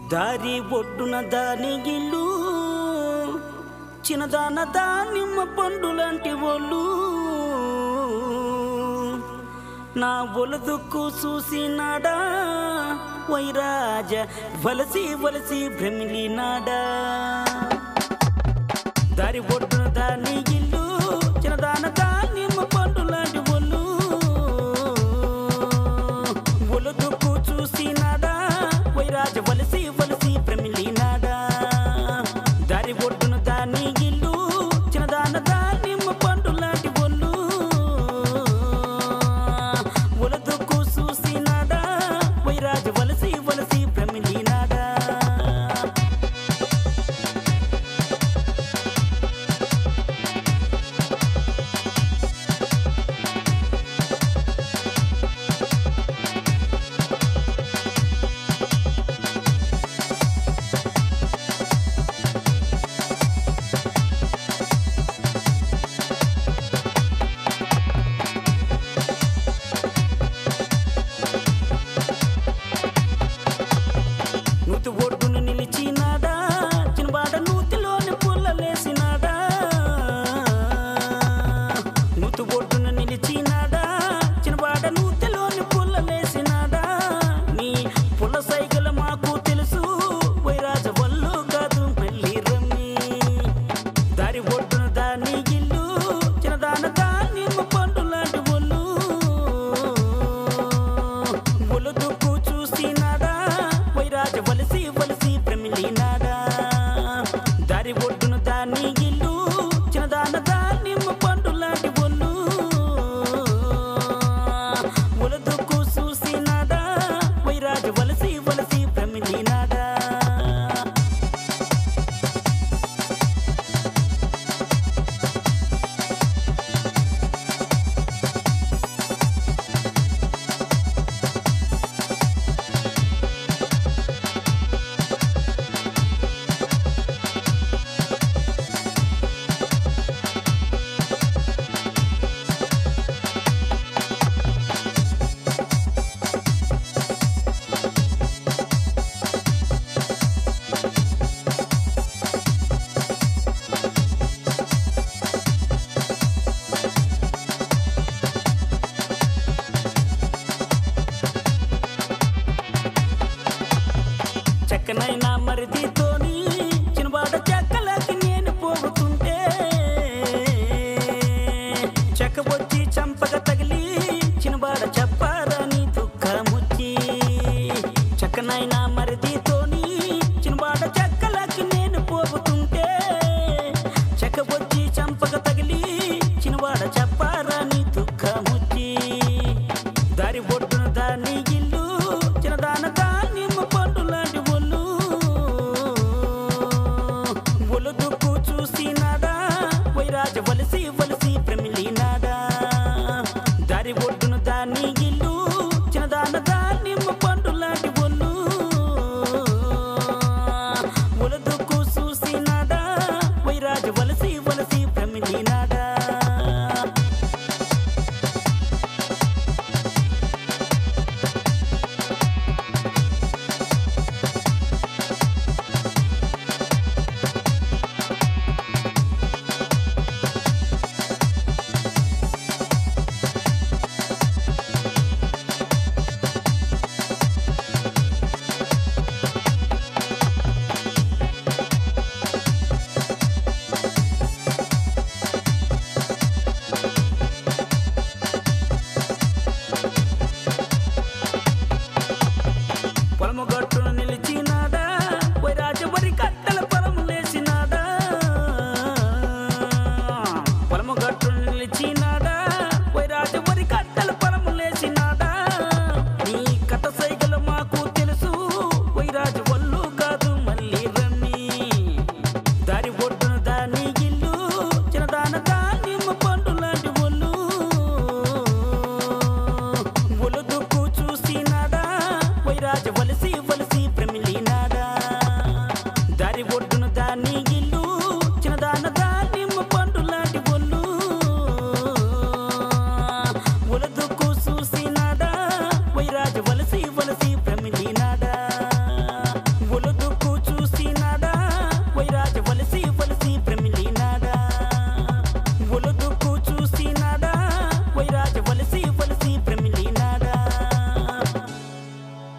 దారి ఒడ్డున దాని గిల్లు చిన్నదాన దానిమ్మ పండు లాంటి ఒళ్ళు నా ఒలుదుకు చూసినాడా వైరాజ వలసి వలసి భ్రమిలినాడా దారి ఒడ్డున దాని గిల్లు చిన్నదాన దానిమ్మ పండు లాంటి ఒళ్ళు ఒలుదుకు చూసినాడా వైరాజ వలసి వలసి భ్రమిలినాడా దారి ఒడ్డున దాని గిల్లు చిన్నదాన దానిమ్మ పండు లాంటి ఒళ్ళు ఒలుదుకు చూసినాడా వైరాజ వలసి వలసి భ్రమిలినాడా నూతి ఒడ్డును నిలిచినాడా చిన్నబాడ నూతిలోని పుల్లలేసినాడా నూతి ఒడ్డును నిలిచినాడా చిన్నబాడ నూతిలోని పుల్లలేసినాడా నీ పుల్ల సైగల మాకు తెలుసు వైరాజ వల్లు కాదు మళ్ళీ రమ్మి దారి ఒడ్డున దాని గిల్లు చిన్నదాన దానిమ్మ పండు లాంటి ఒళ్ళు ఒలుదుకు చూసినాడా వైరాజ వలసి వలసి భ్రమిలినాడా దారి ఒడ్డున దాని గిల్లు చిన్నదాన దానిమ్మ పండు లాంటి ఒళ్ళు ఒలుదుకు చూసినాడా వైరాజ వలసి వలసి భ్రమిలినాడా చక్కనైనా మరిదితోని చిన్నబాడ చెక్కలకి నేను పోగుతుంటే చెక్క వచ్చి చంపక తగిలి చిన్నబాడ చెప్పారని దుఃఖముచ్చి చక్కనైనా